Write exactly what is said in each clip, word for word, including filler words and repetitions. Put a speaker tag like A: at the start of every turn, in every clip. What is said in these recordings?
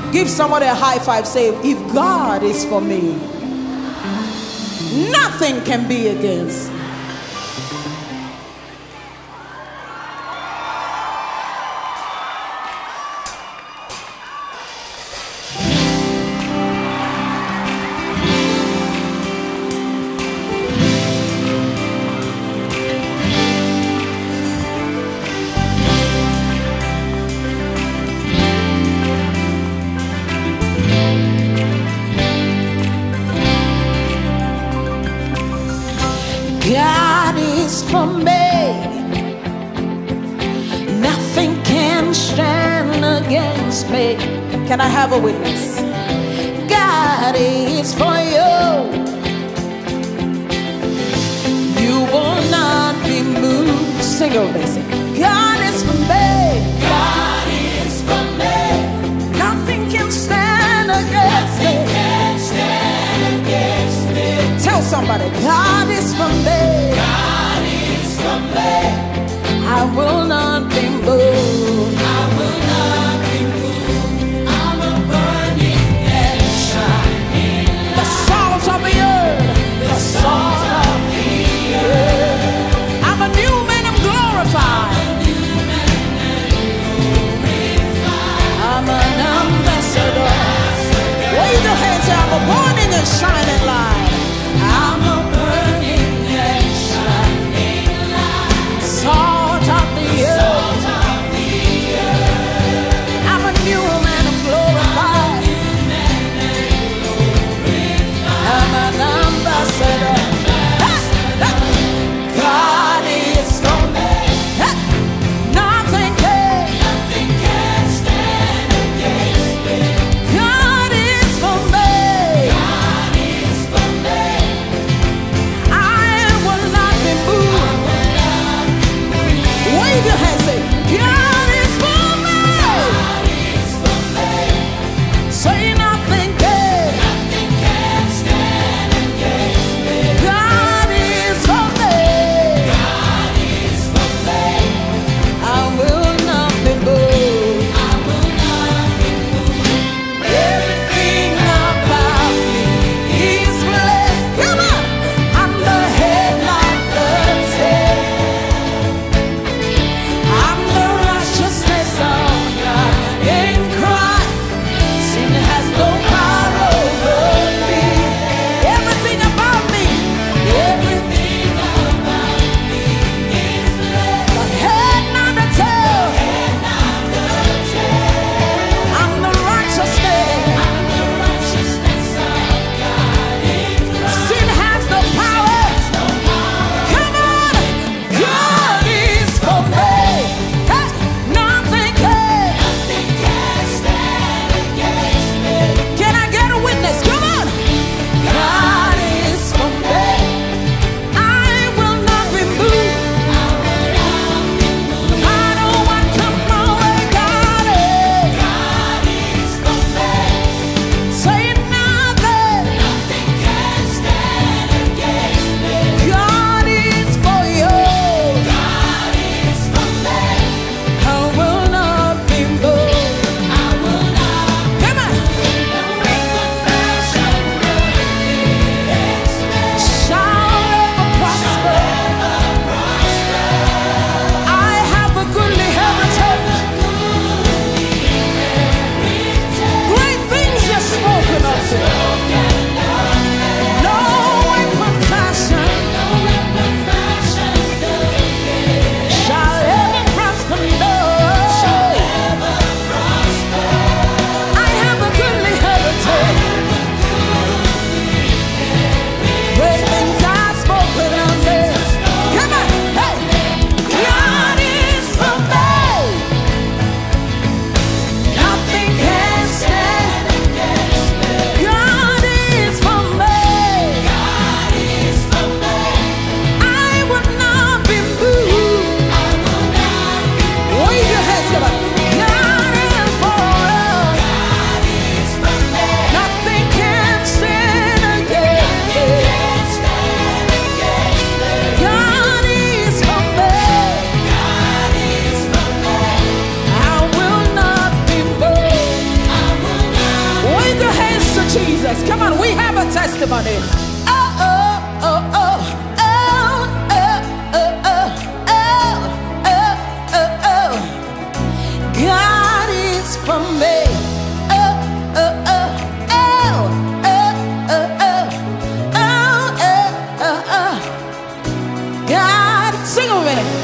A: Give somebody a high five. Say, if God is for me, nothing can be against me. God is for me, nothing can stand against me. Can I have a witness? God is for you, you will not be moved. Sing over this. God is for me, God is for me, nothing can stand against me. Nothing can stand against me. Tell somebody, God is for me, God is for me, I will not be moved, I will not be moved. I'm a burning and shining light, the salt of the earth, the salt of the earth. I'm a new man, I'm glorified, I'm an ambassador. Wave your hands out, I'm a burning and shining light. I'm a burning and shining light, salt of the earth. testimony. Oh, oh, oh, oh, oh, oh, oh, oh, oh, oh, oh. God is for me. Oh, oh, oh, oh, oh, oh, oh, oh, oh, oh. God, sing with me.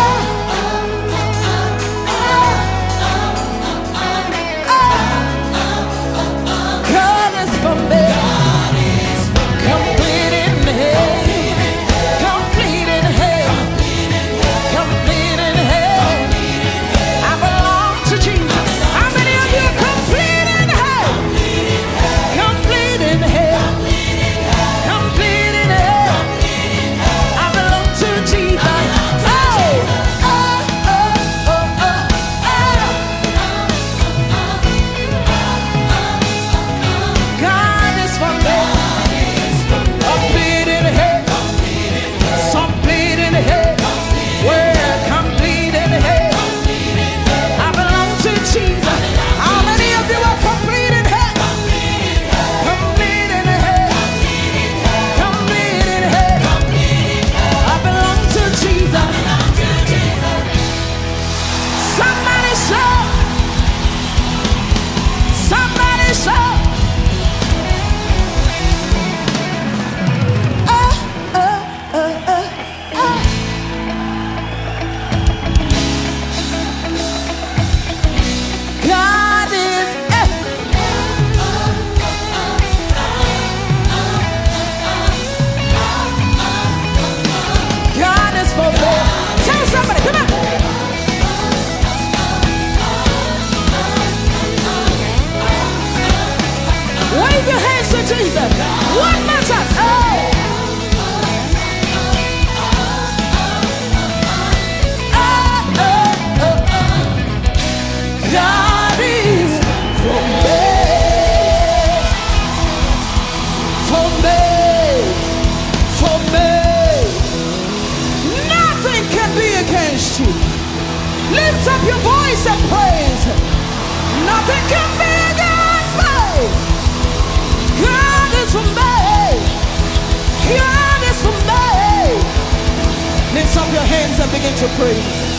A: Jesus, what matters? Oh. Oh, oh, oh, oh. God is for me, for me, for me. Nothing can be against you. Lift up your voice and praise. Nothing can be against me. God is for me. God is for me. Lift up your hands and begin to praise.